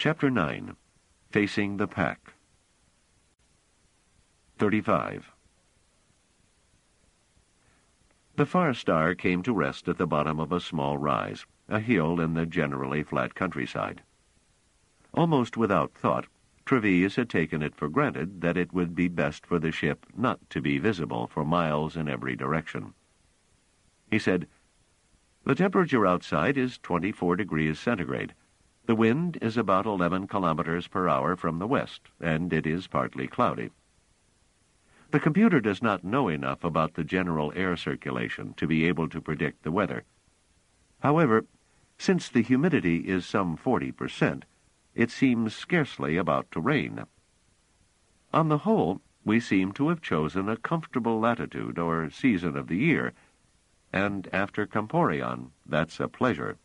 Chapter 9. Facing the Pack. 35. The Far Star came to rest at the bottom of a small rise, a hill in the generally flat countryside. Almost without thought, Treves had taken it for granted that it would be best for the ship not to be visible for miles in every direction. He said, "The temperature outside is 24 degrees centigrade. The wind is about 11 kilometers per hour from the west, and it is partly cloudy. The computer does not know enough about the general air circulation to be able to predict the weather. However, since the humidity is some 40%, it seems scarcely about to rain. On the whole, we seem to have chosen a comfortable latitude or season of the year, and after Camporion, that's a pleasure."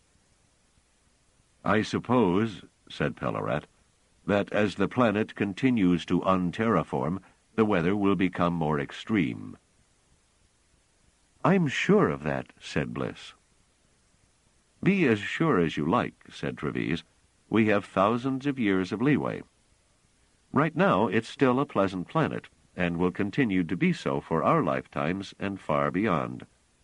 "I suppose," said Pellerat, "that as the planet continues to unterraform, the weather will become more extreme." "I'm sure of that," said Bliss. "Be as sure as you like," said Treves. "We have thousands of years of leeway. Right now, it's still a pleasant planet, and will continue to be so for our lifetimes and far beyond."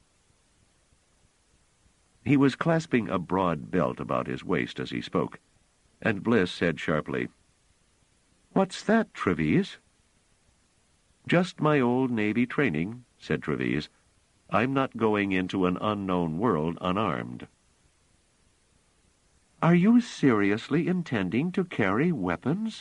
He was clasping a broad belt about his waist as he spoke, and Bliss said sharply, "What's that, Treves?" "Just my old Navy training," said Treves. "I'm not going into an unknown world unarmed." "Are you seriously intending to carry weapons?"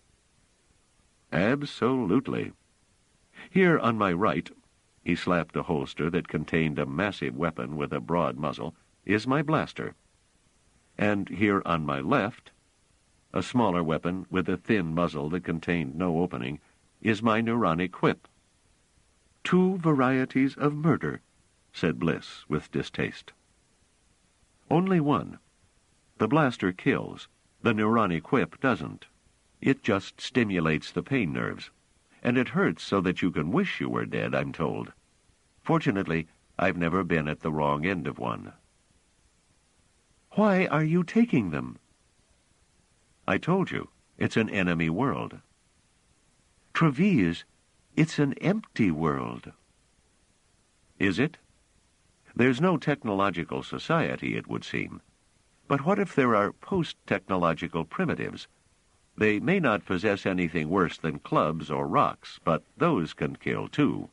"Absolutely. Here on my right," he slapped a holster that contained a massive weapon with a broad muzzle, "is my blaster. And here on my left, a smaller weapon with a thin muzzle that contained no opening, is my neuronic whip." "Two varieties of murder," said Bliss with distaste. "Only one. The blaster kills. The neuronic whip doesn't. It just stimulates the pain nerves. And it hurts so that you can wish you were dead, I'm told. Fortunately, I've never been at the wrong end of one." "Why are you taking them?" "I told you, it's an enemy world." "Treves, it's an empty world." "Is it? There's no technological society, it would seem. But what if there are post-technological primitives? They may not possess anything worse than clubs or rocks, but those can kill too."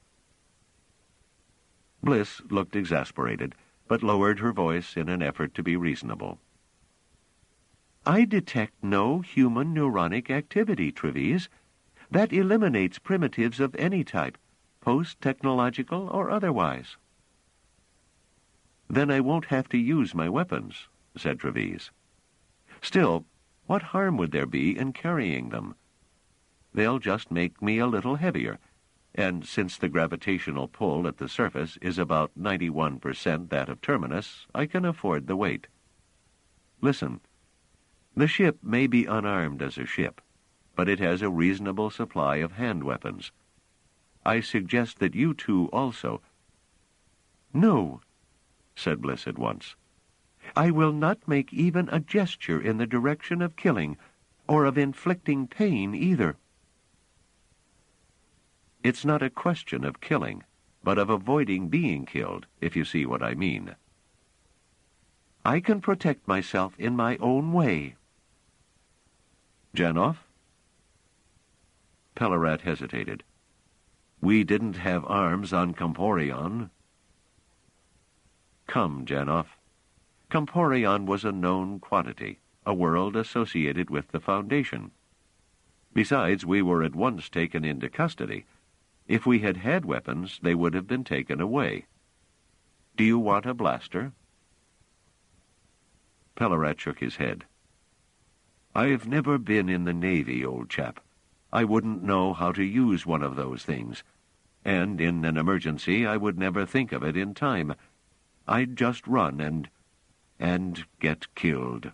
Bliss looked exasperated, but lowered her voice in an effort to be reasonable. "I detect no human neuronic activity, Treves. That eliminates primitives of any type, post-technological or otherwise." "Then I won't have to use my weapons," said Treves. "Still, what harm would there be in carrying them? They'll just make me a little heavier, and since the gravitational pull at the surface is about 91% that of Terminus, I can afford the weight. Listen, the ship may be unarmed as a ship, but it has a reasonable supply of hand weapons. I suggest that you two also—" "No," said Bliss at once. "I will not make even a gesture in the direction of killing, or of inflicting pain either." "It's not a question of killing, but of avoiding being killed, if you see what I mean." "I can protect myself in my own way." "Janov?" Pellerat hesitated. "We didn't have arms on Camporion." "Come, Janov. Camporion was a known quantity, a world associated with the Foundation. Besides, we were at once taken into custody. If we had had weapons, they would have been taken away. Do you want a blaster?" Pellerat shook his head. "I've never been in the Navy, old chap. I wouldn't know how to use one of those things. And in an emergency, I would never think of it in time. I'd just run and get killed."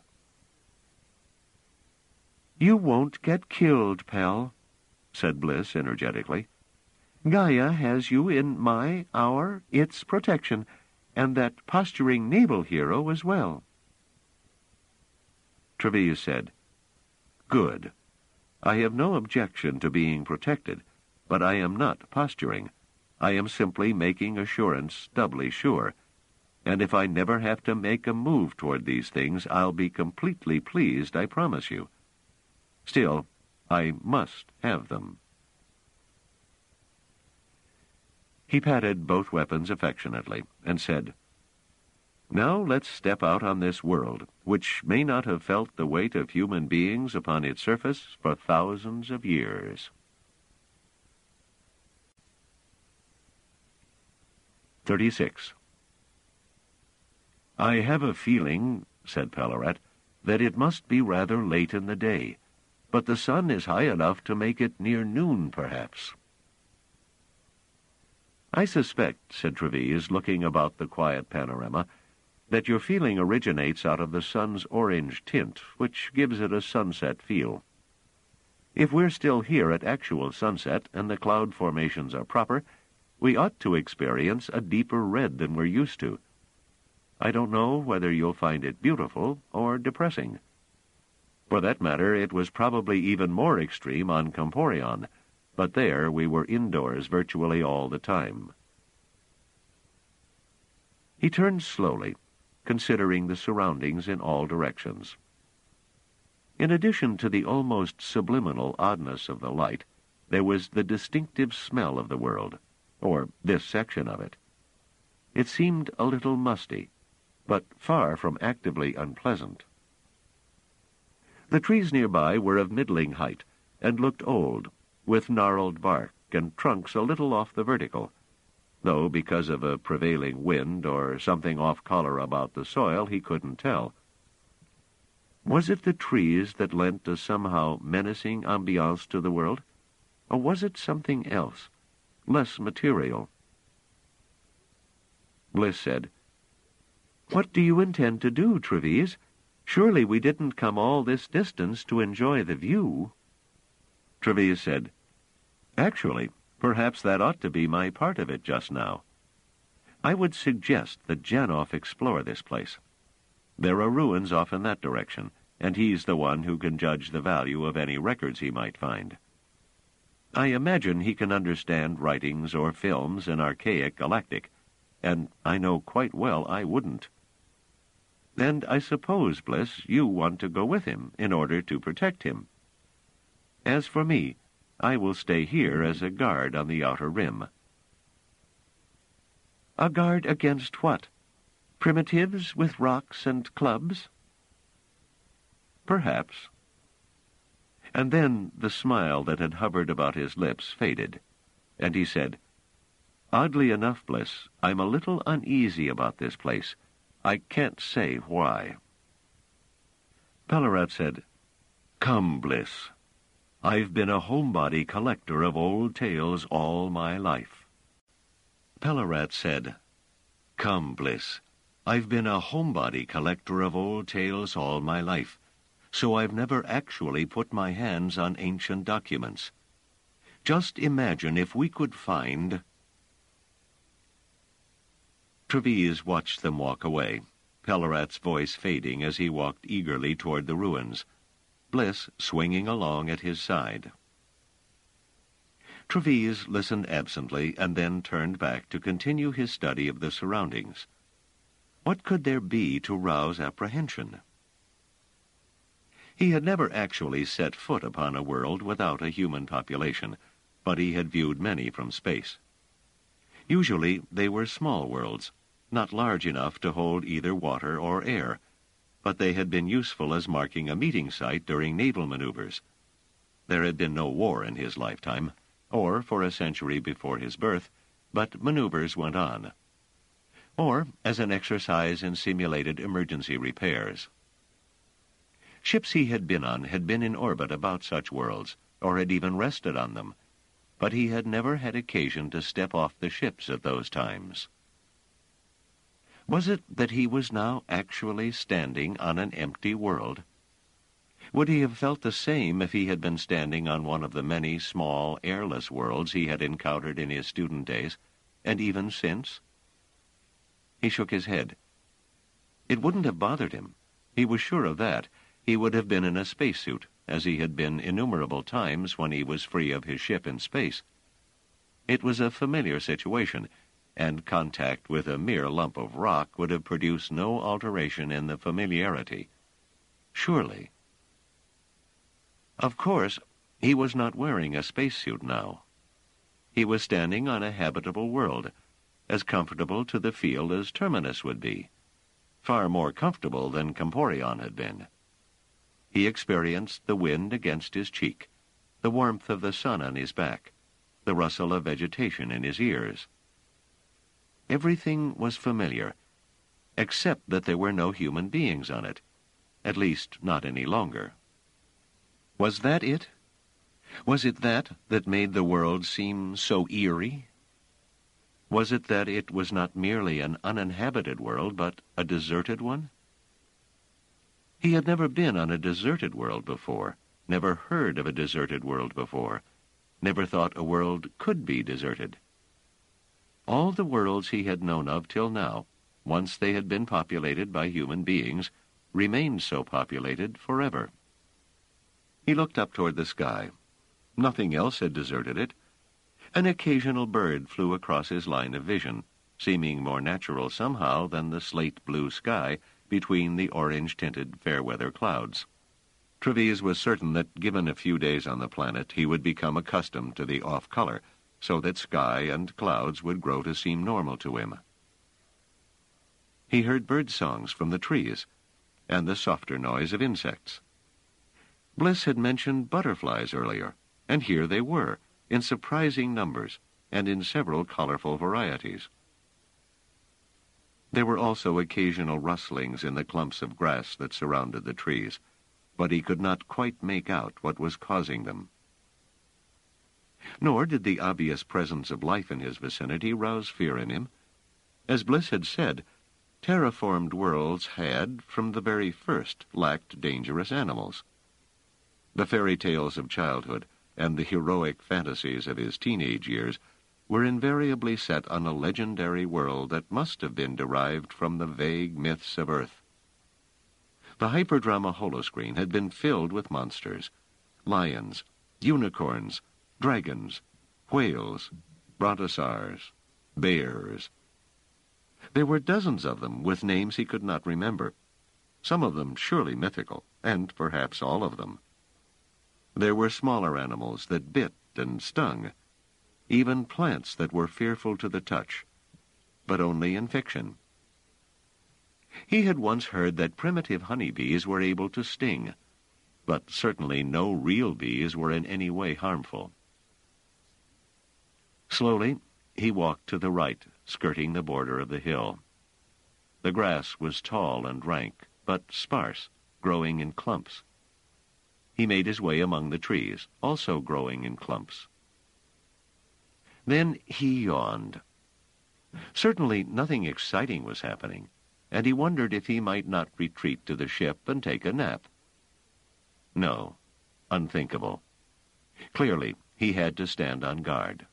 "You won't get killed, Pell," said Bliss energetically. "Gaia has you in its protection, and that posturing naval hero as well." Treves said, "Good. I have no objection to being protected, but I am not posturing. I am simply making assurance doubly sure. And if I never have to make a move toward these things, I'll be completely pleased, I promise you. Still, I must have them." He patted both weapons affectionately and said, "Now let's step out on this world, which may not have felt the weight of human beings upon its surface for thousands of years." 36. "I have a feeling," said Pellarat, "that it must be rather late in the day, but the sun is high enough to make it near noon, perhaps." "I suspect," said Treves, looking about the quiet panorama, "that your feeling originates out of the sun's orange tint, which gives it a sunset feel. If we're still here at actual sunset and the cloud formations are proper, we ought to experience a deeper red than we're used to. I don't know whether you'll find it beautiful or depressing. For that matter, it was probably even more extreme on Comporion, but there we were indoors virtually all the time." He turned slowly, considering the surroundings in all directions. In addition to the almost subliminal oddness of the light, there was the distinctive smell of the world, or this section of it. It seemed a little musty, but far from actively unpleasant. The trees nearby were of middling height and looked old, with gnarled bark and trunks a little off the vertical, though because of a prevailing wind or something off-color about the soil he couldn't tell. Was it the trees that lent a somehow menacing ambiance to the world, or was it something else, less material? Bliss said, "What do you intend to do, Treves? Surely we didn't come all this distance to enjoy the view." Treves said, "Actually, perhaps that ought to be my part of it just now. I would suggest that Janov explore this place. There are ruins off in that direction, and he's the one who can judge the value of any records he might find. I imagine he can understand writings or films in archaic galactic, and I know quite well I wouldn't. And I suppose, Bliss, you want to go with him in order to protect him. As for me, I will stay here as a guard on the outer rim." "A guard against what? Primitives with rocks and clubs?" "Perhaps." And then the smile that had hovered about his lips faded, and he said, "Oddly enough, Bliss, I'm a little uneasy about this place. I can't say why." Pellarat said, "Come, Bliss. I've been a homebody collector of old tales all my life." Pellarat said, "Come, Bliss. I've been a homebody collector of old tales all my life, so I've never actually put my hands on ancient documents. Just imagine if we could find—" Treves watched them walk away, Pellarat's voice fading as he walked eagerly toward the ruins, Bliss swinging along at his side. Treves listened absently and then turned back to continue his study of the surroundings. What could there be to rouse apprehension? He had never actually set foot upon a world without a human population, but he had viewed many from space. Usually they were small worlds, not large enough to hold either water or air, but they had been useful as marking a meeting site during naval maneuvers. There had been no war in his lifetime, or for a century before his birth, but maneuvers went on. Or as an exercise in simulated emergency repairs. Ships he had been on had been in orbit about such worlds, or had even rested on them, but he had never had occasion to step off the ships at those times. Was it that he was now actually standing on an empty world? Would he have felt the same if he had been standing on one of the many small, airless worlds he had encountered in his student days, and even since? He shook his head. It wouldn't have bothered him. He was sure of that, he would have been in a spacesuit, as he had been innumerable times when he was free of his ship in space. It was a familiar situation, and contact with a mere lump of rock would have produced no alteration in the familiarity. Surely. Of course, he was not wearing a spacesuit now. He was standing on a habitable world, as comfortable to the feel as Terminus would be, far more comfortable than Comporion had been. He experienced the wind against his cheek, the warmth of the sun on his back, the rustle of vegetation in his ears. Everything was familiar, except that there were no human beings on it, at least not any longer. Was that it? Was it that made the world seem so eerie? Was it that it was not merely an uninhabited world, but a deserted one? He had never been on a deserted world before, never heard of a deserted world before, never thought a world could be deserted. All the worlds he had known of till now, once they had been populated by human beings, remained so populated forever. He looked up toward the sky. Nothing else had deserted it. An occasional bird flew across his line of vision, seeming more natural somehow than the slate-blue sky between the orange-tinted fair-weather clouds. Treves was certain that, given a few days on the planet, he would become accustomed to the off-color, so that sky and clouds would grow to seem normal to him. He heard bird songs from the trees, and the softer noise of insects. Bliss had mentioned butterflies earlier, and here they were, in surprising numbers, and in several colorful varieties. There were also occasional rustlings in the clumps of grass that surrounded the trees, but he could not quite make out what was causing them. Nor did the obvious presence of life in his vicinity rouse fear in him. As Bliss had said, terraformed worlds had, from the very first, lacked dangerous animals. The fairy tales of childhood and the heroic fantasies of his teenage years were invariably set on a legendary world that must have been derived from the vague myths of Earth. The hyperdrama holoscreen had been filled with monsters, lions, unicorns, dragons, whales, brontosaurs, bears. There were dozens of them with names he could not remember, some of them surely mythical, and perhaps all of them. There were smaller animals that bit and stung, even plants that were fearful to the touch, but only in fiction. He had once heard that primitive honeybees were able to sting, but certainly no real bees were in any way harmful. Slowly, he walked to the right, skirting the border of the hill. The grass was tall and rank, but sparse, growing in clumps. He made his way among the trees, also growing in clumps. Then he yawned. Certainly nothing exciting was happening, and he wondered if he might not retreat to the ship and take a nap. No, unthinkable. Clearly, he had to stand on guard.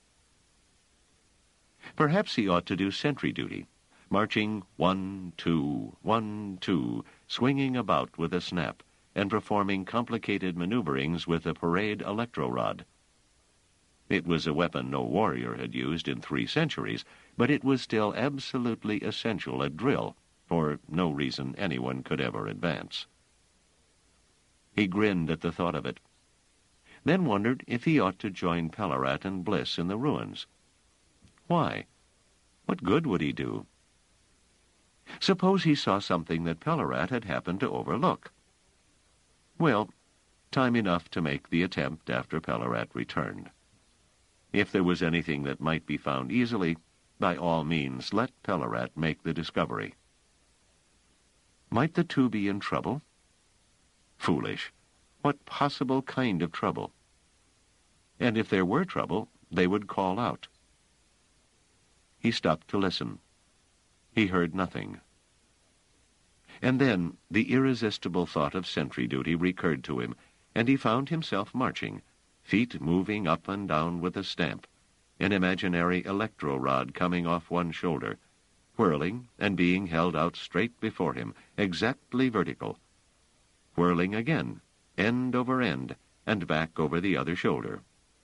Perhaps he ought to do sentry duty, marching 1, 2, 1, 2, swinging about with a snap, and performing complicated maneuverings with a parade electro-rod. It was a weapon no warrior had used in 3 centuries, but it was still absolutely essential at drill, for no reason anyone could ever advance. He grinned at the thought of it, then wondered if he ought to join Pellerat and Bliss in the ruins. Why? What good would he do? Suppose he saw something that Pellerat had happened to overlook. Well, time enough to make the attempt after Pellerat returned. If there was anything that might be found easily, by all means let Pellerat make the discovery. Might the two be in trouble? Foolish. What possible kind of trouble? And if there were trouble, they would call out. He stopped to listen. He heard nothing. And then the irresistible thought of sentry duty recurred to him, and he found himself marching, feet moving up and down with a stamp, an imaginary electro-rod coming off one shoulder, whirling and being held out straight before him, exactly vertical. whirling again, end over end, and back over the other shoulder.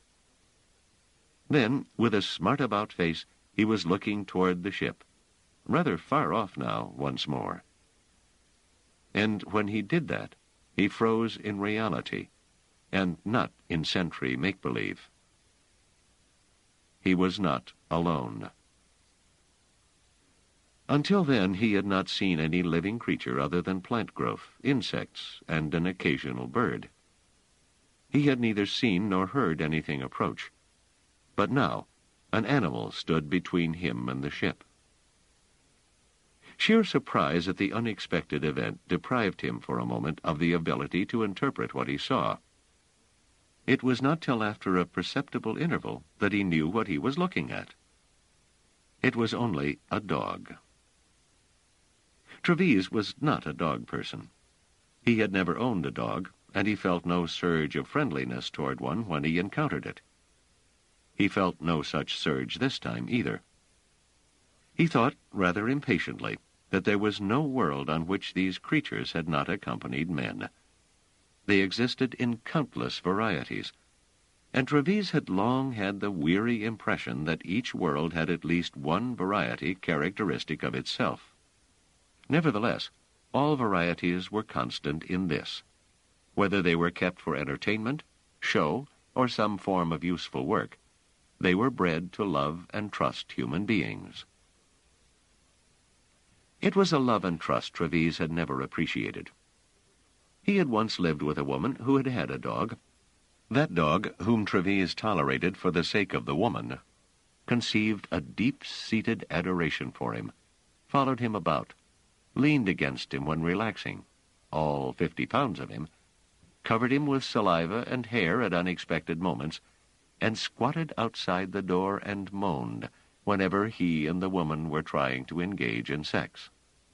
Then, with a smart-about face, he was looking toward the ship, rather far off now once more. And when he did that, he froze in reality, and not in sentry make-believe. He was not alone. Until then, he had not seen any living creature other than plant growth, insects, and an occasional bird. He had neither seen nor heard anything approach. But now, an animal stood between him and the ship. Sheer surprise at the unexpected event deprived him for a moment of the ability to interpret what he saw. It was not till after a perceptible interval that he knew what he was looking at. It was only a dog. Treves was not a dog person. He had never owned a dog, and he felt no surge of friendliness toward one when he encountered it. He felt no such surge this time either. He thought, rather impatiently, that there was no world on which these creatures had not accompanied men. They existed in countless varieties, and Treves had long had the weary impression that each world had at least one variety characteristic of itself. Nevertheless, all varieties were constant in this. Whether they were kept for entertainment, show, or some form of useful work, they were bred to love and trust human beings. It was a love and trust Treves had never appreciated. He had once lived with a woman who had had a dog. That dog, whom Treves tolerated for the sake of the woman, conceived a deep-seated adoration for him, followed him about, leaned against him when relaxing, all 50 pounds of him, covered him with saliva and hair at unexpected moments, and squatted outside the door and moaned whenever he and the woman were trying to engage in sex.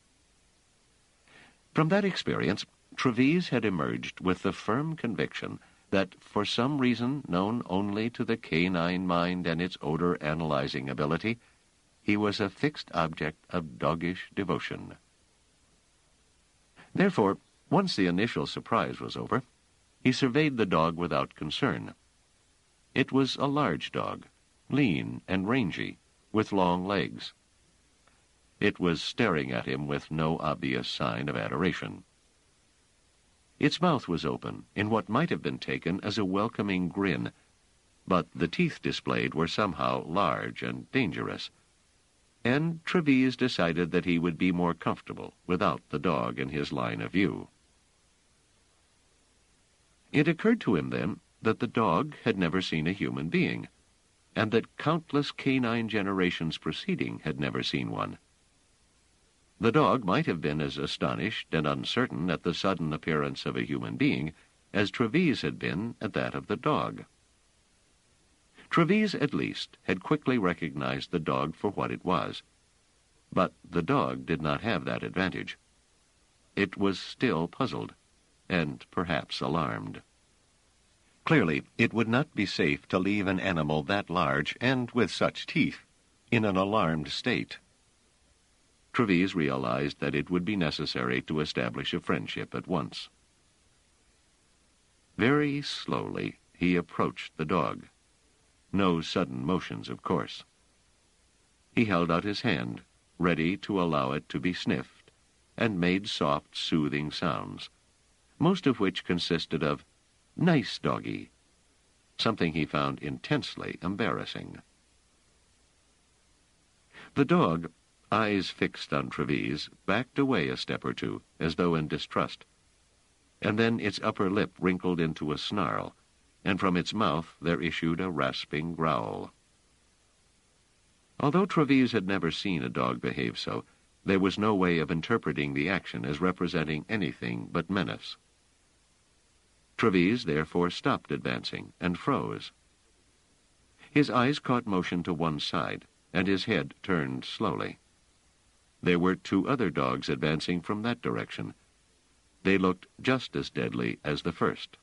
From that experience, Treves had emerged with the firm conviction that, for some reason known only to the canine mind and its odor-analyzing ability, he was a fixed object of doggish devotion. Therefore, once the initial surprise was over, he surveyed the dog without concern. It was a large dog, lean and rangy, with long legs. It was staring at him with no obvious sign of adoration. Its mouth was open in what might have been taken as a welcoming grin, but the teeth displayed were somehow large and dangerous, and Treves decided that he would be more comfortable without the dog in his line of view. It occurred to him then that the dog had never seen a human being, and that countless canine generations preceding had never seen one. The dog might have been as astonished and uncertain at the sudden appearance of a human being as Treves had been at that of the dog. Treves, at least, had quickly recognized the dog for what it was, but the dog did not have that advantage. It was still puzzled, and perhaps alarmed. Clearly, it would not be safe to leave an animal that large and with such teeth in an alarmed state. Treves realized that it would be necessary to establish a friendship at once. Very slowly, he approached the dog. No sudden motions, of course. He held out his hand, ready to allow it to be sniffed, and made soft, soothing sounds, most of which consisted of, "Nice doggy," something he found intensely embarrassing. The dog, eyes fixed on Treves, backed away a step or two, as though in distrust, and then its upper lip wrinkled into a snarl, and from its mouth there issued a rasping growl. Although Treves had never seen a dog behave so, there was no way of interpreting the action as representing anything but menace. Treves therefore stopped advancing and froze. His eyes caught motion to one side, and his head turned slowly. There were 2 other dogs advancing from that direction. They looked just as deadly as the first.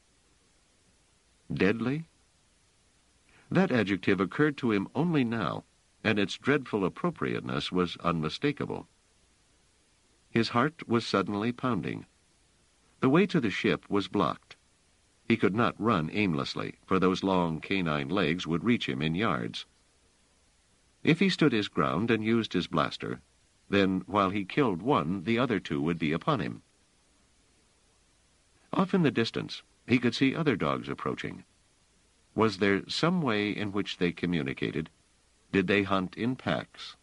Deadly? That adjective occurred to him only now, and its dreadful appropriateness was unmistakable. His heart was suddenly pounding. The way to the ship was blocked. He could not run aimlessly, for those long canine legs would reach him in yards. If he stood his ground and used his blaster, then while he killed one, the other two would be upon him. Off in the distance, he could see other dogs approaching. Was there some way in which they communicated? Did they hunt in packs?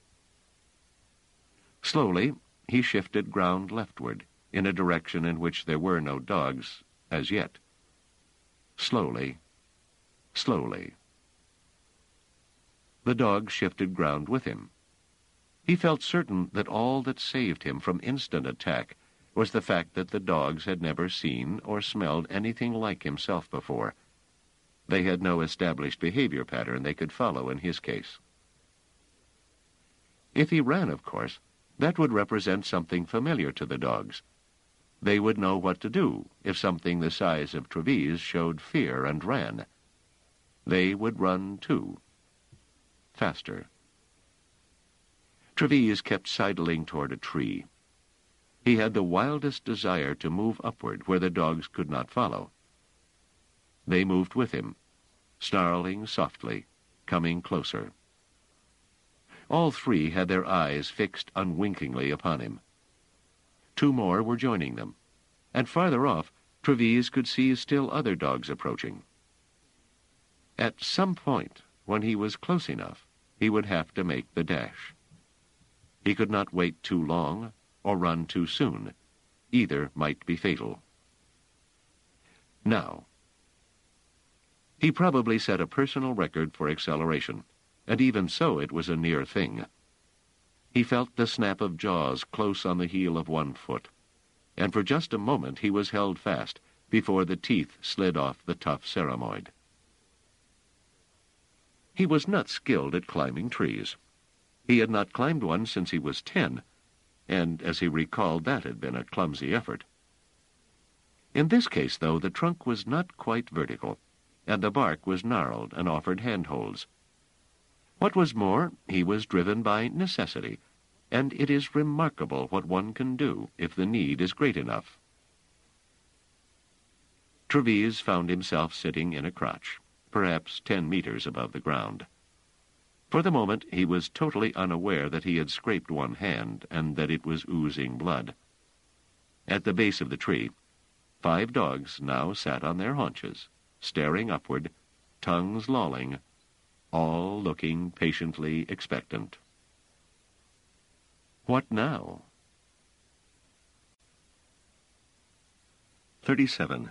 Slowly, he shifted ground leftward, in a direction in which there were no dogs, as yet. Slowly, slowly. The dogs shifted ground with him. He felt certain that all that saved him from instant attack was the fact that the dogs had never seen or smelled anything like himself before. They had no established behavior pattern they could follow in his case. If he ran, of course, that would represent something familiar to the dogs. They would know what to do if something the size of Treves showed fear and ran. They would run too. Faster. Treves kept sidling toward a tree. He had the wildest desire to move upward where the dogs could not follow. They moved with him, snarling softly, coming closer. All three had their eyes fixed unwinkingly upon him. Two more were joining them, and farther off, Treves could see still other dogs approaching. At some point, when he was close enough, he would have to make the dash. He could not wait too long or run too soon. Either might be fatal. Now. He probably set a personal record for acceleration, and even so it was a near thing. He felt the snap of jaws close on the heel of one foot, and for just a moment he was held fast before the teeth slid off the tough ceremoid. He was not skilled at climbing trees. He had not climbed one since he was 10, and as he recalled, that had been a clumsy effort. In this case, though, the trunk was not quite vertical, and the bark was gnarled and offered handholds. What was more, he was driven by necessity, and it is remarkable what one can do if the need is great enough. Treves found himself sitting in a crotch, perhaps 10 meters above the ground. For the moment, he was totally unaware that he had scraped one hand and that it was oozing blood. At the base of the tree, 5 dogs now sat on their haunches, staring upward, tongues lolling, all looking patiently expectant. What now? 37.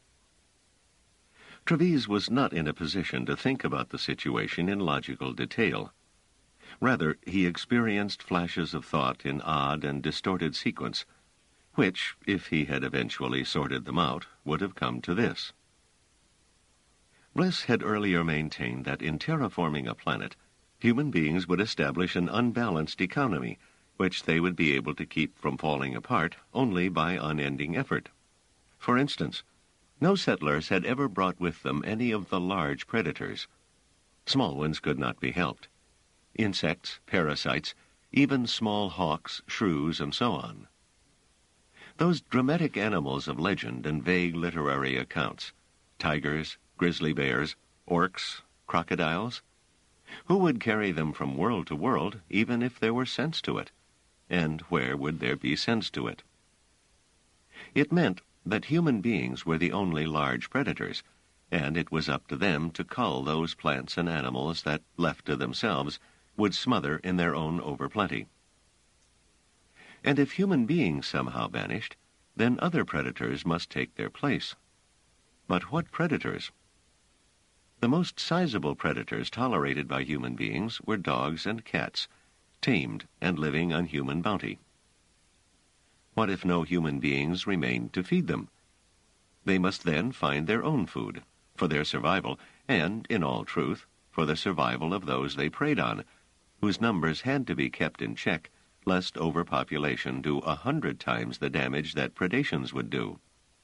Treves was not in a position to think about the situation in logical detail. Rather, he experienced flashes of thought in odd and distorted sequence, which, if he had eventually sorted them out, would have come to this. Bliss had earlier maintained that in terraforming a planet, human beings would establish an unbalanced economy, which they would be able to keep from falling apart only by unending effort. For instance, no settlers had ever brought with them any of the large predators. Small ones could not be helped. Insects, parasites, even small hawks, shrews, and so on. Those dramatic animals of legend and vague literary accounts, tigers, grizzly bears, orcs, crocodiles, who would carry them from world to world, even if there were sense to it? And where would there be sense to it? It meant that human beings were the only large predators, and it was up to them to cull those plants and animals that, left to themselves, would smother in their own overplenty. And if human beings somehow vanished, then other predators must take their place. But what predators? The most sizable predators tolerated by human beings were dogs and cats, tamed and living on human bounty. What if no human beings remained to feed them? They must then find their own food, for their survival, and, in all truth, for the survival of those they preyed on, whose numbers had to be kept in check, lest overpopulation do 100 times the damage that predations would do.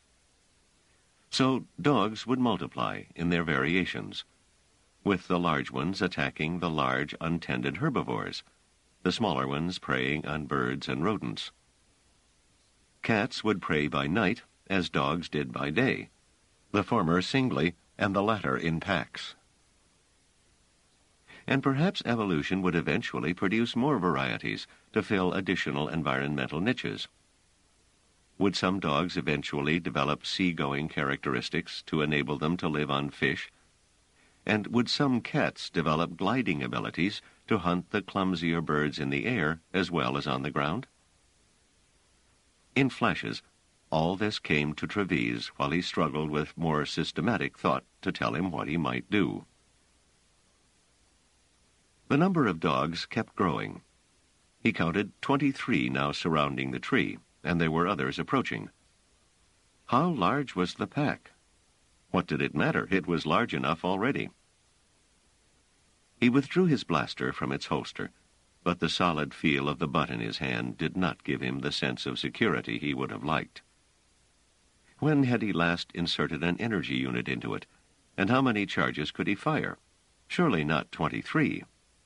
So dogs would multiply in their variations, with the large ones attacking the large untended herbivores, the smaller ones preying on birds and rodents. Cats would prey by night as dogs did by day, the former singly and the latter in packs. And perhaps evolution would eventually produce more varieties to fill additional environmental niches. Would some dogs eventually develop seagoing characteristics to enable them to live on fish? And would some cats develop gliding abilities to hunt the clumsier birds in the air as well as on the ground? In flashes, all this came to Treves while he struggled with more systematic thought to tell him what he might do. The number of dogs kept growing. He counted 23 now surrounding the tree, and there were others approaching. How large was the pack? What did it matter? It was large enough already. He withdrew his blaster from its holster, but the solid feel of the butt in his hand did not give him the sense of security he would have liked. When had he last inserted an energy unit into it, and how many charges could he fire? Surely not 23.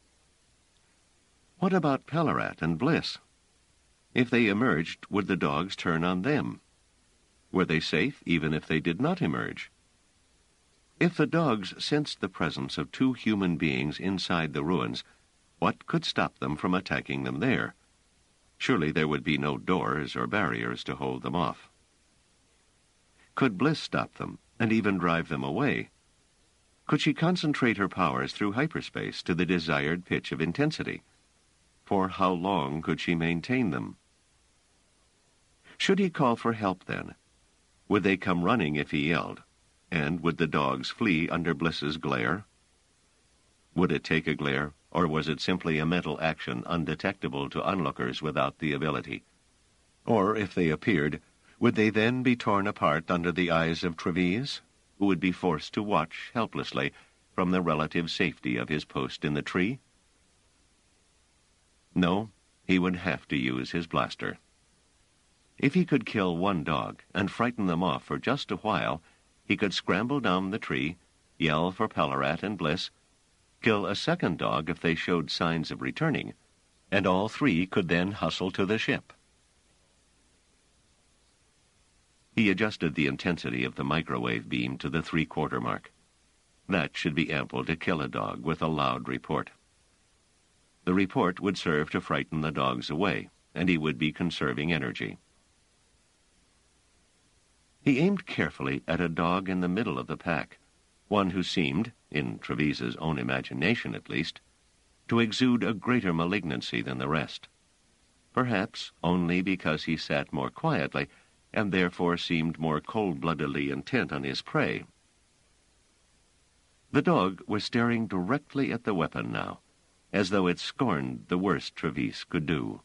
What about Pellerat and Bliss? If they emerged, would the dogs turn on them? Were they safe even if they did not emerge? If the dogs sensed the presence of 2 human beings inside the ruins, what could stop them from attacking them there? Surely there would be no doors or barriers to hold them off. Could Bliss stop them and even drive them away? Could she concentrate her powers through hyperspace to the desired pitch of intensity? For how long could she maintain them? Should he call for help then? Would they come running if he yelled? And would the dogs flee under Bliss's glare? Would it take a glare, or was it simply a mental action undetectable to onlookers without the ability? Or, if they appeared, would they then be torn apart under the eyes of Treves, who would be forced to watch helplessly from the relative safety of his post in the tree? No, he would have to use his blaster. If he could kill one dog and frighten them off for just a while, he could scramble down the tree, yell for Pellerat and Bliss, kill a second dog if they showed signs of returning, and all 3 could then hustle to the ship. He adjusted the intensity of the microwave beam to the 3/4 mark. That should be ample to kill a dog with a loud report. The report would serve to frighten the dogs away, and he would be conserving energy. He aimed carefully at a dog in the middle of the pack, one who seemed, in Treves's own imagination at least, to exude a greater malignancy than the rest. Perhaps only because he sat more quietly, and therefore seemed more cold-bloodedly intent on his prey. The dog was staring directly at the weapon now, as though it scorned the worst Treves could do.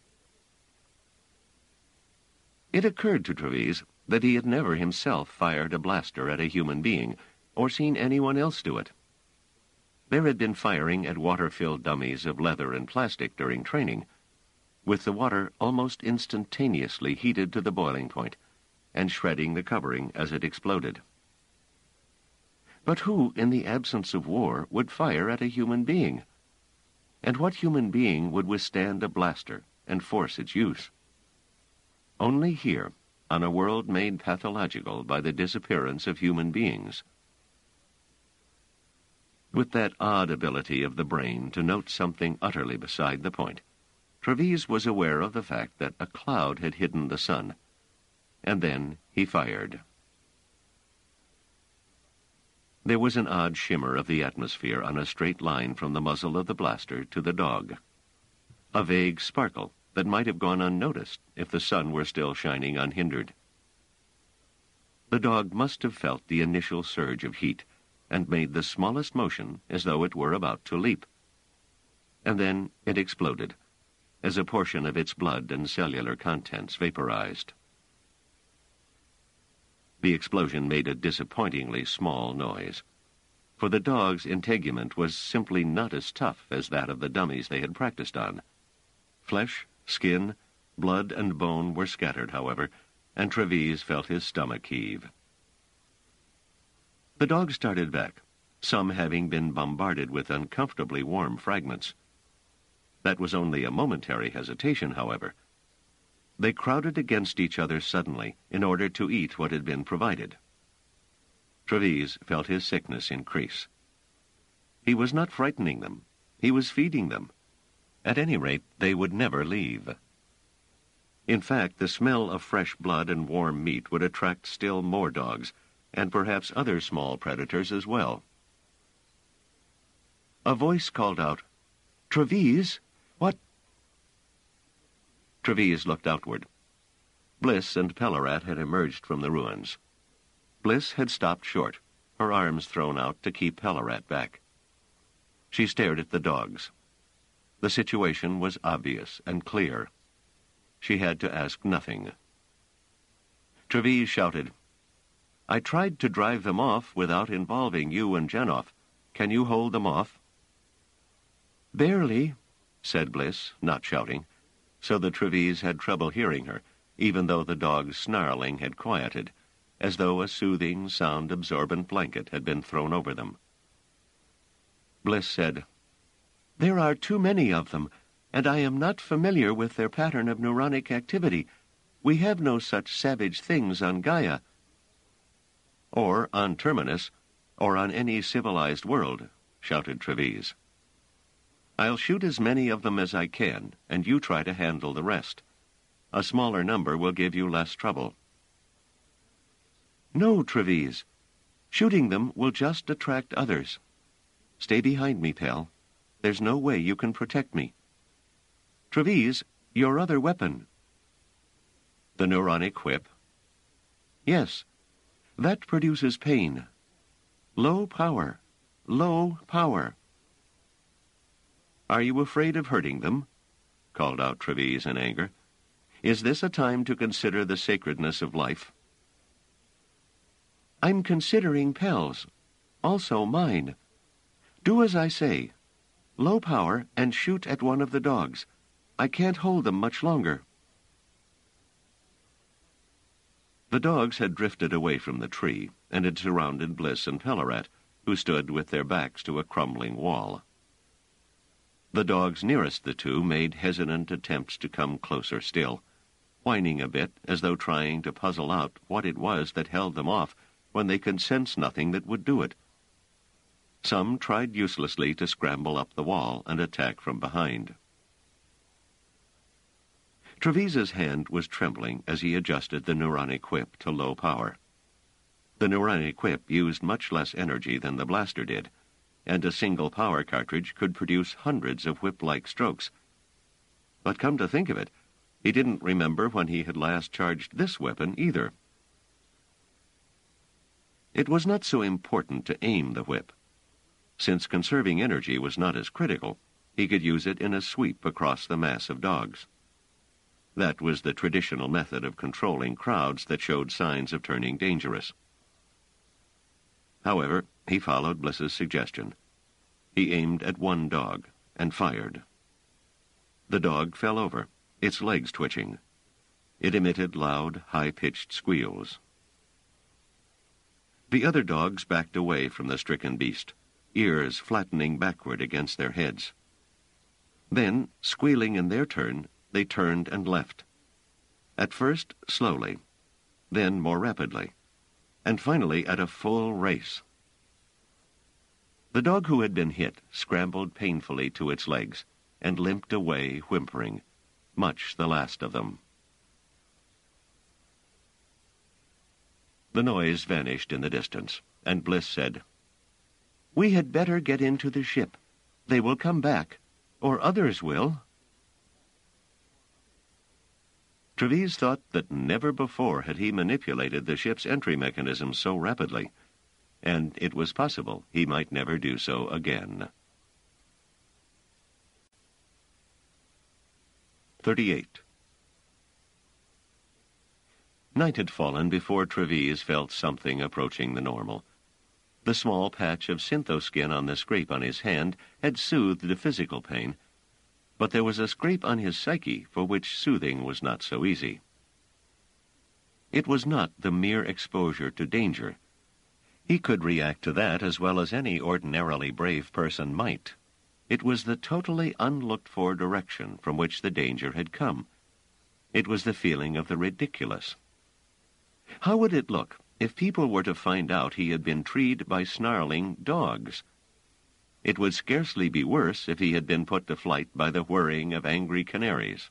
It occurred to Treves that he had never himself fired a blaster at a human being, or seen anyone else do it. There had been firing at water-filled dummies of leather and plastic during training, with the water almost instantaneously heated to the boiling point, and shredding the covering as it exploded. But who, in the absence of war, would fire at a human being? And what human being would withstand a blaster and force its use? Only here, on a world made pathological by the disappearance of human beings. With that odd ability of the brain to note something utterly beside the point, Treves was aware of the fact that a cloud had hidden the sun. And then he fired. There was an odd shimmer of the atmosphere on a straight line from the muzzle of the blaster to the dog. A vague sparkle that might have gone unnoticed if the sun were still shining unhindered. The dog must have felt the initial surge of heat and made the smallest motion as though it were about to leap. And then it exploded, as a portion of its blood and cellular contents vaporized. The explosion made a disappointingly small noise, for the dog's integument was simply not as tough as that of the dummies they had practiced on. Flesh, skin, blood, and bone were scattered, however, and Treves felt his stomach heave. The dog started back, some having been bombarded with uncomfortably warm fragments. That was only a momentary hesitation, however. They crowded against each other suddenly in order to eat what had been provided. Treves felt his sickness increase. He was not frightening them. He was feeding them. At any rate, they would never leave. In fact, the smell of fresh blood and warm meat would attract still more dogs, and perhaps other small predators as well. A voice called out, "Treves, what—" Treves looked outward. Bliss and Pellerat had emerged from the ruins. Bliss had stopped short, her arms thrown out to keep Pellerat back. She stared at the dogs. The situation was obvious and clear. She had to ask nothing. Treves shouted, "I tried to drive them off without involving you and Janoff. Can you hold them off?" "Barely," said Bliss, not shouting, so that Treves had trouble hearing her, even though the dog's snarling had quieted, as though a soothing, sound-absorbent blanket had been thrown over them. Bliss said, "There are too many of them, and I am not familiar with their pattern of neuronic activity. We have no such savage things on Gaia." "Or on Terminus, or on any civilized world," shouted Treves. "I'll shoot as many of them as I can, and you try to handle the rest. A smaller number will give you less trouble." "No, Treves. Shooting them will just attract others. Stay behind me, Pell. There's no way you can protect me. Treves, your other weapon." "The neuronic whip?" "Yes. That produces pain. Low power. Low power." "Are you afraid of hurting them?" called out Treves in anger. "Is this a time to consider the sacredness of life?" "I'm considering Pell's. Also mine. Do as I say. Low power and shoot at one of the dogs. I can't hold them much longer." The dogs had drifted away from the tree and had surrounded Bliss and Pellerat, who stood with their backs to a crumbling wall. The dogs nearest the two made hesitant attempts to come closer still, whining a bit as though trying to puzzle out what it was that held them off when they could sense nothing that would do it. Some tried uselessly to scramble up the wall and attack from behind. Treves's hand was trembling as he adjusted the neuronic whip to low power. The neuronic whip used much less energy than the blaster did, and a single power cartridge could produce hundreds of whip-like strokes. But come to think of it, he didn't remember when he had last charged this weapon either. It was not so important to aim the whip. Since conserving energy was not as critical, he could use it in a sweep across the mass of dogs. That was the traditional method of controlling crowds that showed signs of turning dangerous. However, he followed Bliss's suggestion. He aimed at one dog and fired. The dog fell over, its legs twitching. It emitted loud, high-pitched squeals. The other dogs backed away from the stricken beast, ears flattening backward against their heads. Then, squealing in their turn, they turned and left. At first, slowly, then more rapidly, and finally at a full race. The dog who had been hit scrambled painfully to its legs and limped away, whimpering, much the last of them. The noise vanished in the distance, and Bliss said, "We had better get into the ship. They will come back, or others will." Treves thought that never before had he manipulated the ship's entry mechanism so rapidly, and it was possible he might never do so again. 38. Night had fallen before Treves felt something approaching the normal. The small patch of synthoskin on the scrape on his hand had soothed the physical pain, but there was a scrape on his psyche for which soothing was not so easy. It was not the mere exposure to danger. He could react to that as well as any ordinarily brave person might. It was the totally unlooked-for direction from which the danger had come. It was the feeling of the ridiculous. How would it look if people were to find out he had been treed by snarling dogs? It would scarcely be worse if he had been put to flight by the whirring of angry canaries.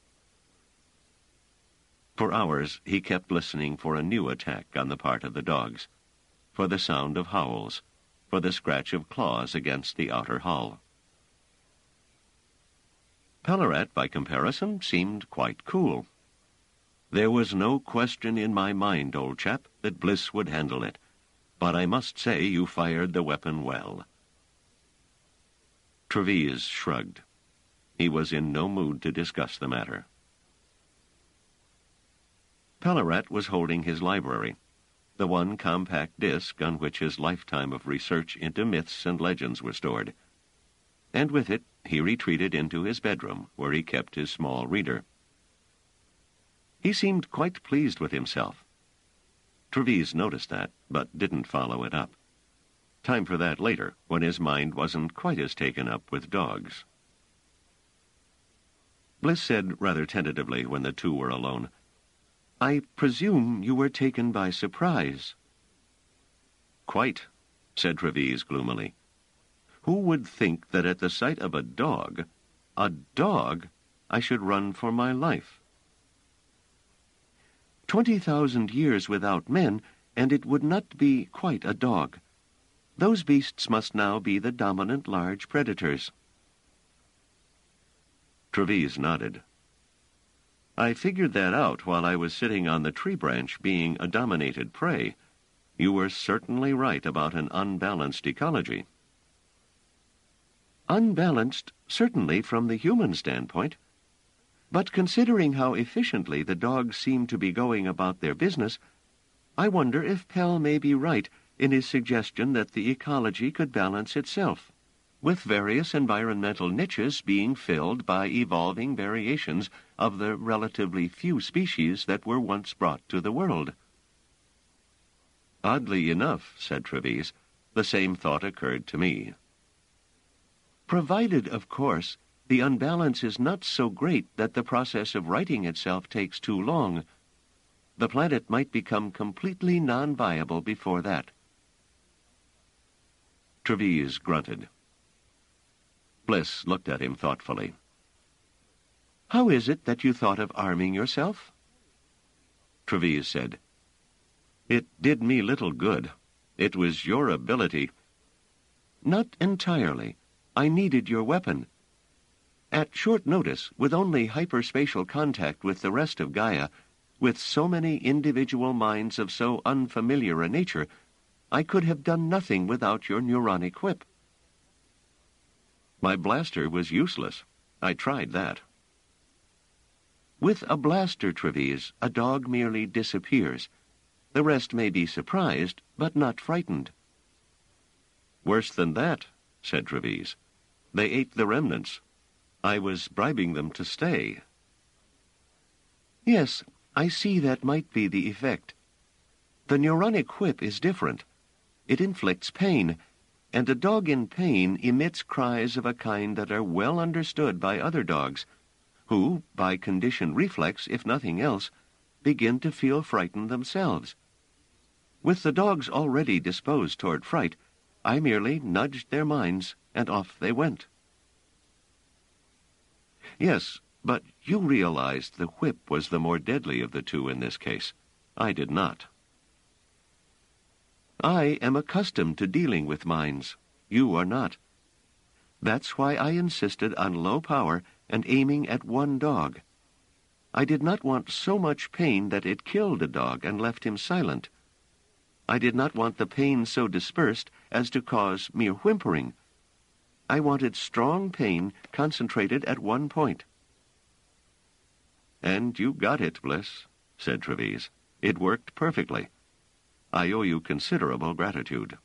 For hours he kept listening for a new attack on the part of the dogs, for the sound of howls, for the scratch of claws against the outer hull. Pellarat, by comparison, seemed quite cool. There was no question in my mind, old chap, that Bliss would handle it, but I must say you fired the weapon well. Treves shrugged. He was in no mood to discuss the matter. Pellarat was holding his library, the one compact disc on which his lifetime of research into myths and legends were stored, and with it he retreated into his bedroom, where he kept his small reader. He seemed quite pleased with himself. Treves noticed that, but didn't follow it up. Time for that later, when his mind wasn't quite as taken up with dogs. Bliss said rather tentatively when the two were alone, "I presume you were taken by surprise." "Quite," said Treves gloomily. "Who would think that at the sight of a dog, I should run for my life? 20,000 years without men, and it would not be quite a dog. Those beasts must now be the dominant large predators." Treves nodded. "I figured that out while I was sitting on the tree branch being a dominated prey. You were certainly right about an unbalanced ecology." "Unbalanced, certainly, from the human standpoint. But considering how efficiently the dogs seem to be going about their business, I wonder if Pell may be right in his suggestion that the ecology could balance itself, with various environmental niches being filled by evolving variations of the relatively few species that were once brought to the world." "Oddly enough," said Treves, "the same thought occurred to me." "Provided, of course, the unbalance is not so great that the process of righting itself takes too long. The planet might become completely non-viable before that." Treves grunted. Bliss looked at him thoughtfully. "How is it that you thought of arming yourself?" Treves said, "It did me little good. It was your ability—" "Not entirely. I needed your weapon. At short notice, with only hyperspatial contact with the rest of Gaia, with so many individual minds of so unfamiliar a nature, I could have done nothing without your neuronic whip." "My blaster was useless. I tried that." "With a blaster, Treves, a dog merely disappears. The rest may be surprised, but not frightened." "Worse than that," said Treves. "They ate the remnants. I was bribing them to stay." "Yes, I see that might be the effect. The neuronic whip is different. It inflicts pain, and a dog in pain emits cries of a kind that are well understood by other dogs, who, by conditioned reflex, if nothing else, begin to feel frightened themselves. With the dogs already disposed toward fright, I merely nudged their minds, and off they went." "Yes, but you realized the whip was the more deadly of the two in this case. I did not." "I am accustomed to dealing with minds. You are not. That's why I insisted on low power and aiming at one dog. I did not want so much pain that it killed a dog and left him silent. I did not want the pain so dispersed as to cause mere whimpering. I wanted strong pain concentrated at one point." "And you got it, Bliss," said Treves. "It worked perfectly. I owe you considerable gratitude."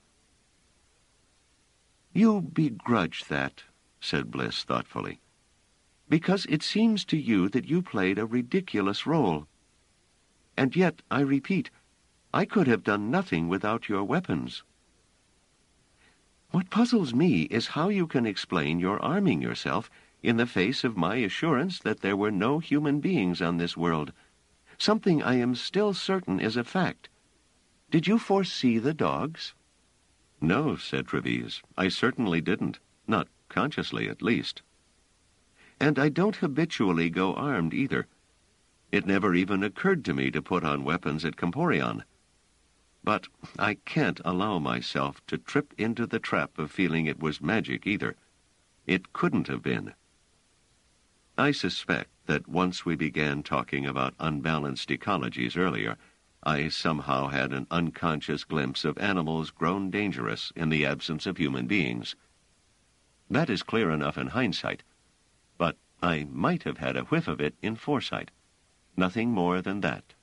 "You begrudge that," said Bliss thoughtfully, "because it seems to you that you played a ridiculous role. And yet, I repeat, I could have done nothing without your weapons. What puzzles me is how you can explain your arming yourself in the face of my assurance that there were no human beings on this world, something I am still certain is a fact. Did you foresee the dogs?" "No," said Treves. "I certainly didn't. Not consciously, at least." "And I don't habitually go armed, either. It never even occurred to me to put on weapons at Comporion. But I can't allow myself to trip into the trap of feeling it was magic, either. It couldn't have been." I suspect that once we began talking about unbalanced ecologies earlier, I somehow had an unconscious glimpse of animals grown dangerous in the absence of human beings. That is clear enough in hindsight, but I might have had a whiff of it in foresight. Nothing more than that.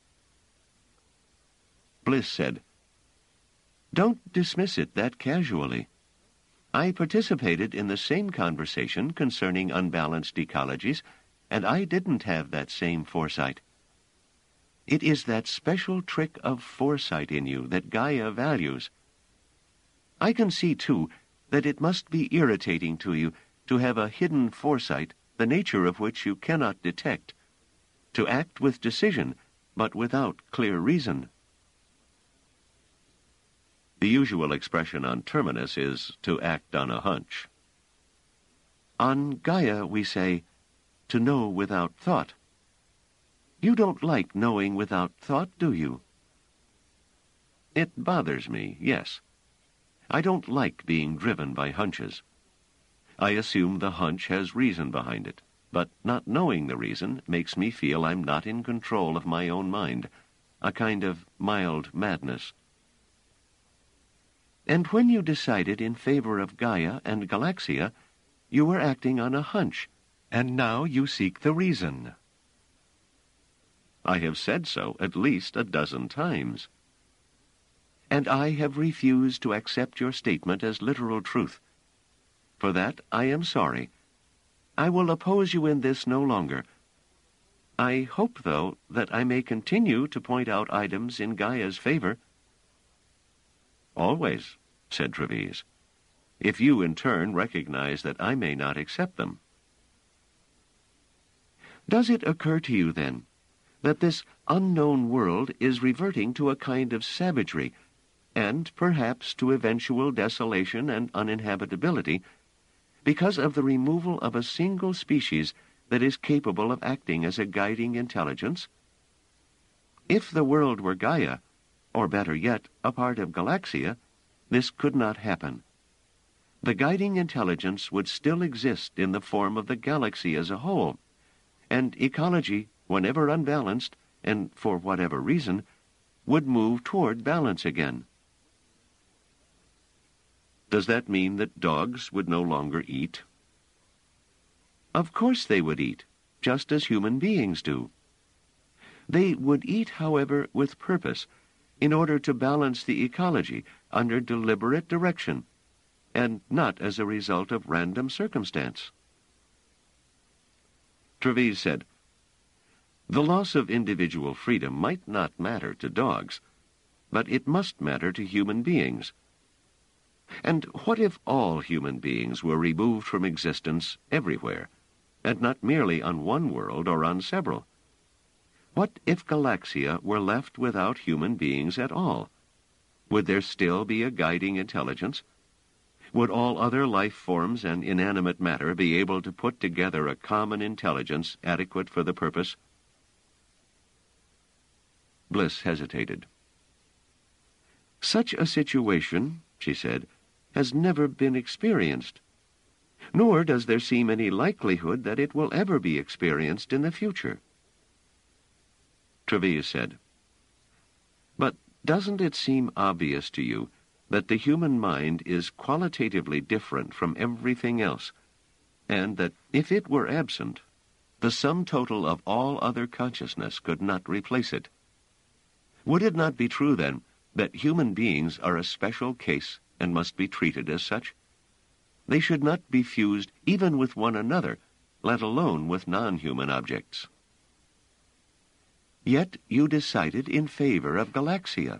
Bliss said, "Don't dismiss it that casually. I participated in the same conversation concerning unbalanced ecologies, and I didn't have that same foresight. It is that special trick of foresight in you that Gaia values. I can see, too, that it must be irritating to you to have a hidden foresight, the nature of which you cannot detect, to act with decision, but without clear reason." The usual expression on Terminus is to act on a hunch. On Gaia we say, to know without thought. You don't like knowing without thought, do you? It bothers me, yes. I don't like being driven by hunches. I assume the hunch has reason behind it, but not knowing the reason makes me feel I'm not in control of my own mind, a kind of mild madness. And when you decided in favor of Gaia and Galaxia, you were acting on a hunch, and now you seek the reason. I have said so at least a dozen times. And I have refused to accept your statement as literal truth. For that I am sorry. I will oppose you in this no longer. I hope, though, that I may continue to point out items in Gaia's favor. "Always," said Treves, "if you in turn recognize that I may not accept them." Does it occur to you, then, that this unknown world is reverting to a kind of savagery, and perhaps to eventual desolation and uninhabitability, because of the removal of a single species that is capable of acting as a guiding intelligence? If the world were Gaia, or better yet, a part of Galaxia, this could not happen. The guiding intelligence would still exist in the form of the galaxy as a whole, and ecology, whenever unbalanced, and for whatever reason, would move toward balance again. Does that mean that dogs would no longer eat? Of course they would eat, just as human beings do. They would eat, however, with purpose, in order to balance the ecology under deliberate direction, and not as a result of random circumstance. Treves said, "The loss of individual freedom might not matter to dogs, but it must matter to human beings. And what if all human beings were removed from existence everywhere, and not merely on one world or on several? What if Galaxia were left without human beings at all? Would there still be a guiding intelligence? Would all other life forms and inanimate matter be able to put together a common intelligence adequate for the purpose?" Bliss hesitated. "Such a situation," she said, "has never been experienced. Nor does there seem any likelihood that it will ever be experienced in the future." Treves said, "But doesn't it seem obvious to you that the human mind is qualitatively different from everything else, and that if it were absent, the sum total of all other consciousness could not replace it? Would it not be true, then, that human beings are a special case and must be treated as such? They should not be fused even with one another, let alone with non-human objects." "Yet you decided in favor of Galaxia."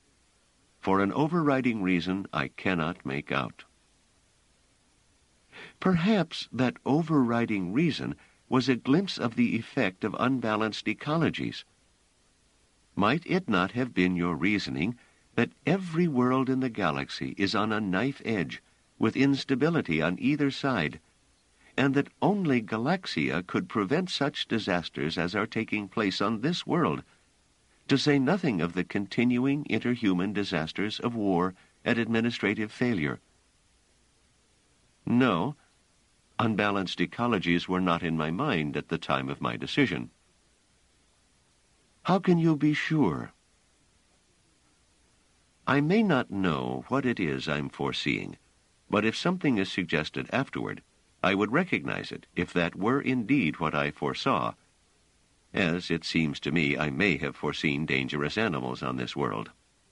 "For an overriding reason I cannot make out." Perhaps that overriding reason was a glimpse of the effect of unbalanced ecologies. Might it not have been your reasoning that every world in the galaxy is on a knife edge, with instability on either side, and that only Galaxia could prevent such disasters as are taking place on this world, to say nothing of the continuing interhuman disasters of war and administrative failure? No, unbalanced ecologies were not in my mind at the time of my decision. How can you be sure? I may not know what it is I'm foreseeing, but if something is suggested afterward, I would recognize it if that were indeed what I foresaw, as it seems to me I may have foreseen dangerous animals on this world.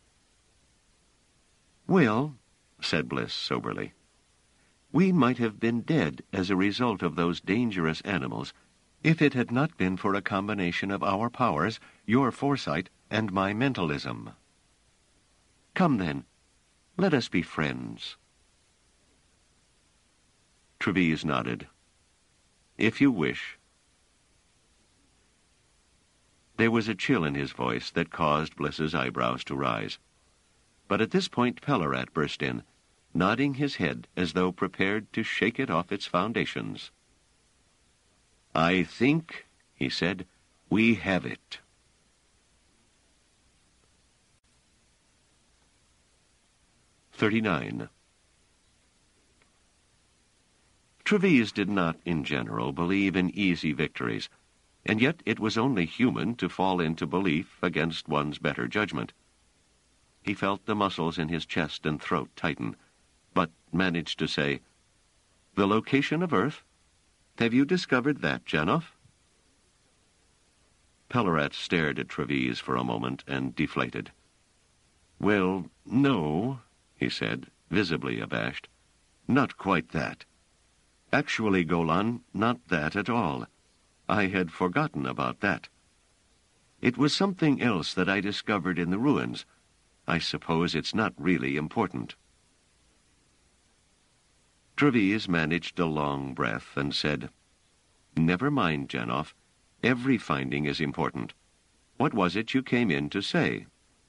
Well, said Bliss soberly, we might have been dead as a result of those dangerous animals if it had not been for a combination of our powers, your foresight, and my mentalism. Come then, let us be friends. Treves nodded. If you wish. There was a chill in his voice that caused Bliss's eyebrows to rise. But at this point Pellarat burst in, nodding his head as though prepared to shake it off its foundations. I think, he said, we have it. "39. Treves did not, in general, believe in easy victories, and yet it was only human to fall into belief against one's better judgment. He felt the muscles in his chest and throat tighten, but managed to say, The location of Earth? Have you discovered that, Janov? Pellarat stared at Treves for a moment and deflated. Well, no, he said, visibly abashed. Not quite that. Actually, Golan, not that at all. I had forgotten about that. It was something else that I discovered in the ruins. I suppose it's not really important. Treves managed a long breath and said, Never mind, Janov. Every finding is important. What was it you came in to say?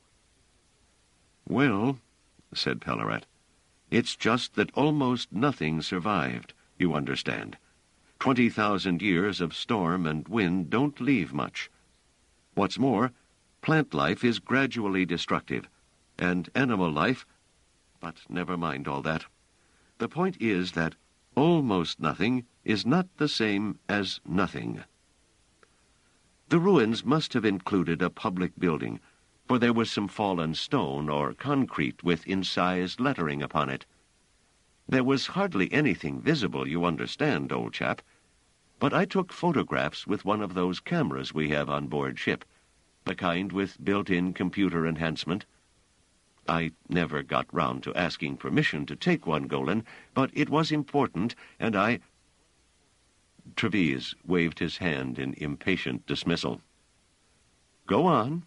Well, said Pellarat, it's just that almost nothing survived, you understand. 20,000 years of storm and wind don't leave much. What's more, plant life is gradually destructive, and animal life... But never mind all that. The point is that almost nothing is not the same as nothing. The ruins must have included a public building, for there was some fallen stone or concrete with incised lettering upon it. There was hardly anything visible, you understand, old chap, but I took photographs with one of those cameras we have on board ship, the kind with built-in computer enhancement. I never got round to asking permission to take one, Golan, but it was important, and I... Treves waved his hand in impatient dismissal. Go on.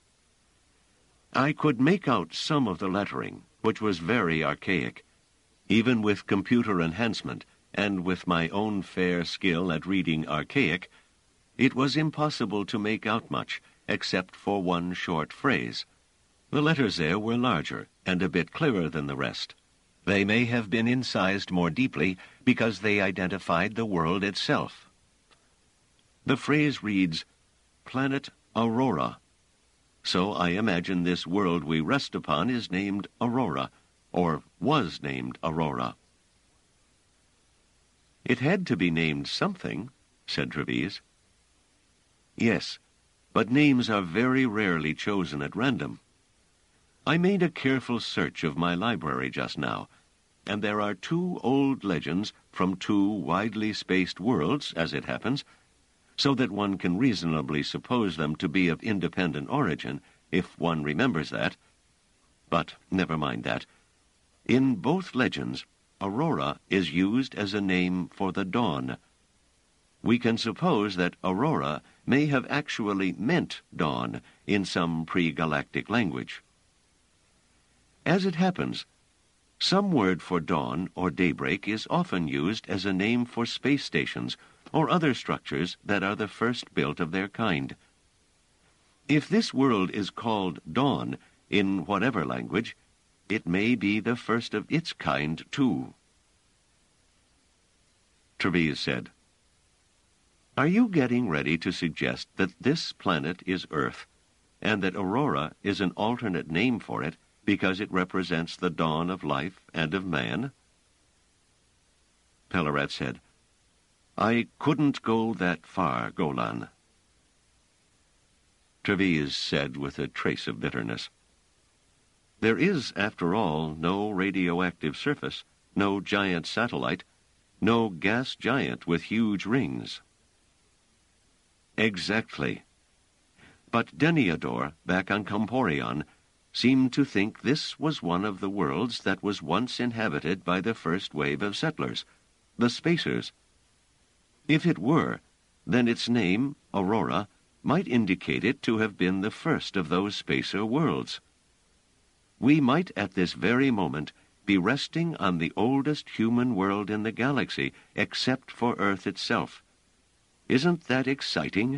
I could make out some of the lettering, which was very archaic. Even with computer enhancement, and with my own fair skill at reading archaic, it was impossible to make out much, except for one short phrase. The letters there were larger and a bit clearer than the rest. They may have been incised more deeply because they identified the world itself. The phrase reads, Planet Aurora. So I imagine this world we rest upon is named Aurora, or was named Aurora. It had to be named something, said Treves. Yes, but names are very rarely chosen at random. I made a careful search of my library just now, and there are 2 old legends from 2 widely spaced worlds, as it happens, so that one can reasonably suppose them to be of independent origin, if one remembers that. But never mind that. In both legends, Aurora is used as a name for the dawn. We can suppose that Aurora may have actually meant dawn in some pre-galactic language. As it happens, Some word for dawn or daybreak is often used as a name for space stations or other structures that are the first built of their kind. If this world is called dawn in whatever language, it may be the first of its kind, too. Treves said, "Are you getting ready to suggest that this planet is Earth, and that Aurora is an alternate name for it because it represents the dawn of life and of man?" Pellarat said, "I couldn't go that far, Golan." Treves said with a trace of bitterness, "There is, after all, no radioactive surface, no giant satellite, no gas giant with huge rings." "Exactly. But Deniador, back on Comporion, seemed to think this was one of the worlds that was once inhabited by the first wave of settlers, the Spacers. If it were, then its name, Aurora, might indicate it to have been the first of those Spacer worlds. We might at this very moment be resting on the oldest human world in the galaxy, except for Earth itself. Isn't that exciting?"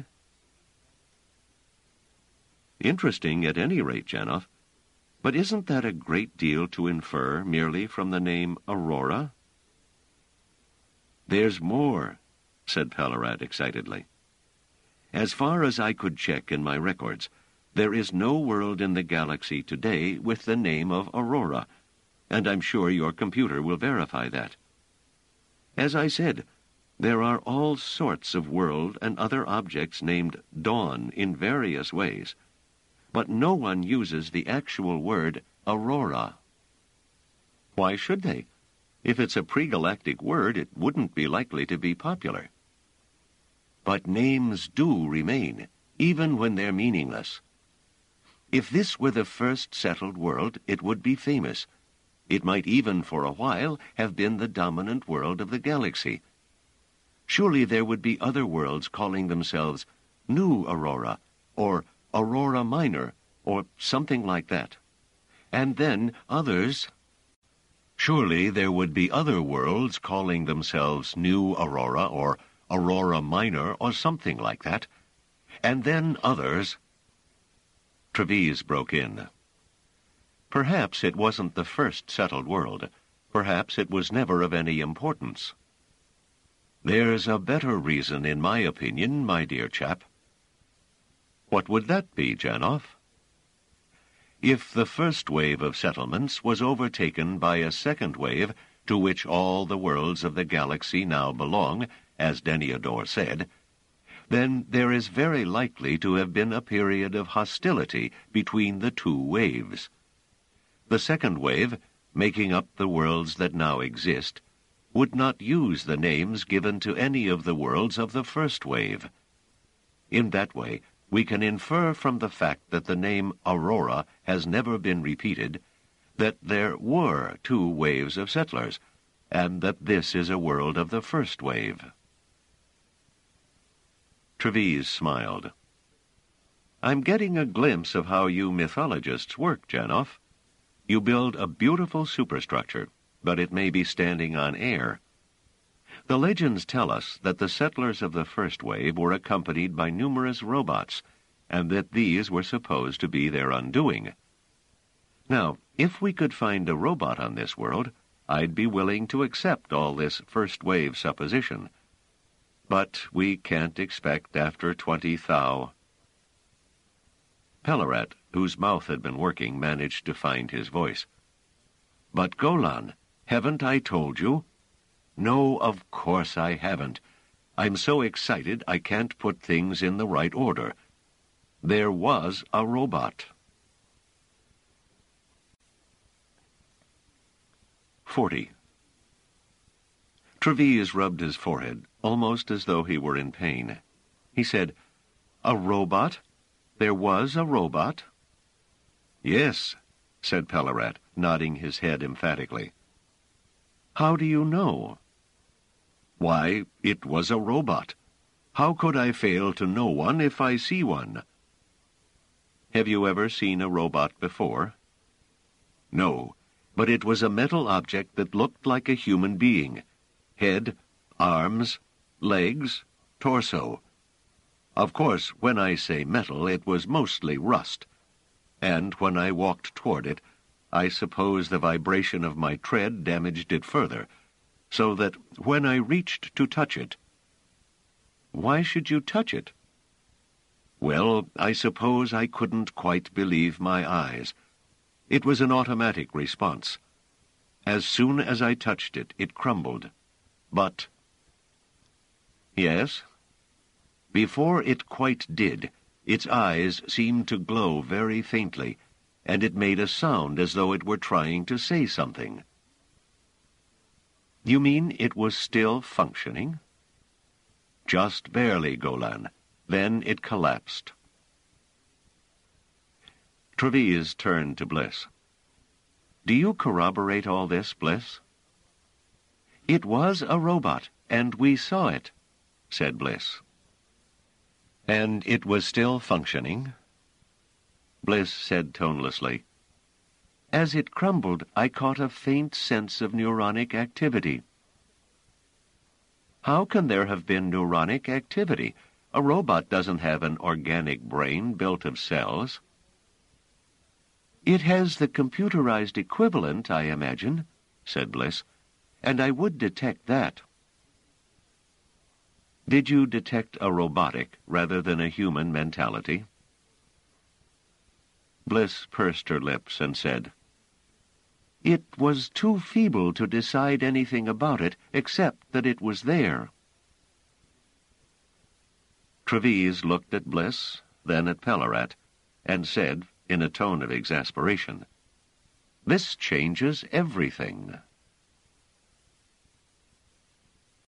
"Interesting at any rate, Janov. But isn't that a great deal to infer merely from the name Aurora?" "There's more," said Pellarat excitedly. "As far as I could check in my records, there is no world in the galaxy today with the name of Aurora, and I'm sure your computer will verify that. As I said, there are all sorts of world and other objects named Dawn in various ways, but no one uses the actual word Aurora." "Why should they? If it's a pre-galactic word, it wouldn't be likely to be popular." "But names do remain, even when they're meaningless. If this were the first settled world, it would be famous. It might even, for a while, have been the dominant world of the galaxy. Surely there would be other worlds calling themselves New Aurora, or Aurora Minor, or something like that. And then others... Surely there would be other worlds calling themselves New Aurora, or Aurora Minor, or something like that. And then others..." Treves broke in. "Perhaps it wasn't the first settled world. Perhaps it was never of any importance." "There's a better reason, in my opinion, my dear chap." "What would that be, Janov?" "If the first wave of settlements was overtaken by a second wave to which all the worlds of the galaxy now belong, as Deniador said, then there is very likely to have been a period of hostility between the two waves. The second wave, making up the worlds that now exist, would not use the names given to any of the worlds of the first wave. In that way, we can infer from the fact that the name Aurora has never been repeated that there were two waves of settlers, and that this is a world of the first wave." Treves smiled. "I'm getting a glimpse of how you mythologists work, Janov. You build a beautiful superstructure, but it may be standing on air. The legends tell us that the settlers of the first wave were accompanied by numerous robots, and that these were supposed to be their undoing. Now, if we could find a robot on this world, I'd be willing to accept all this first-wave supposition. But we can't expect after 20 thou." Pellarat, whose mouth had been working, managed to find his voice. "But Golan, haven't I told you?" "No, of course I haven't. I'm so excited I can't put things in the right order. There was a robot." 40. Treves rubbed his forehead, almost as though he were in pain. He said, "A robot? There was a robot?" "Yes," said Pellarat, nodding his head emphatically. "How do you know?" "Why, it was a robot. How could I fail to know one if I see one?" "Have you ever seen a robot before?" "No. but it was a metal object that looked like a human being. Head, arms, legs, torso. Of course, when I say metal, it was mostly rust, and when I walked toward it, I suppose the vibration of my tread damaged it further, so that when I reached to touch it... Why should you touch it? Well, I suppose I couldn't quite believe my eyes. It was an automatic response. As soon as I touched it, it crumbled. But... Yes? Before it quite did, its eyes seemed to glow very faintly, and it made a sound as though it were trying to say something. You mean it was still functioning? Just barely, Golan. Then it collapsed. Treves turned to Bliss. Do you corroborate all this, Bliss? It was a robot, and we saw it, said Bliss. And it was still functioning? Bliss said tonelessly, As it crumbled, I caught a faint sense of neuronic activity. How can there have been neuronic activity? A robot doesn't have an organic brain built of cells. It has the computerized equivalent, I imagine, said Bliss, and I would detect that. Did you detect a robotic rather than a human mentality? Bliss pursed her lips and said, It was too feeble to decide anything about it except that it was there. Treves looked at Bliss, then at Pellerat, and said, in a tone of exasperation, This changes everything.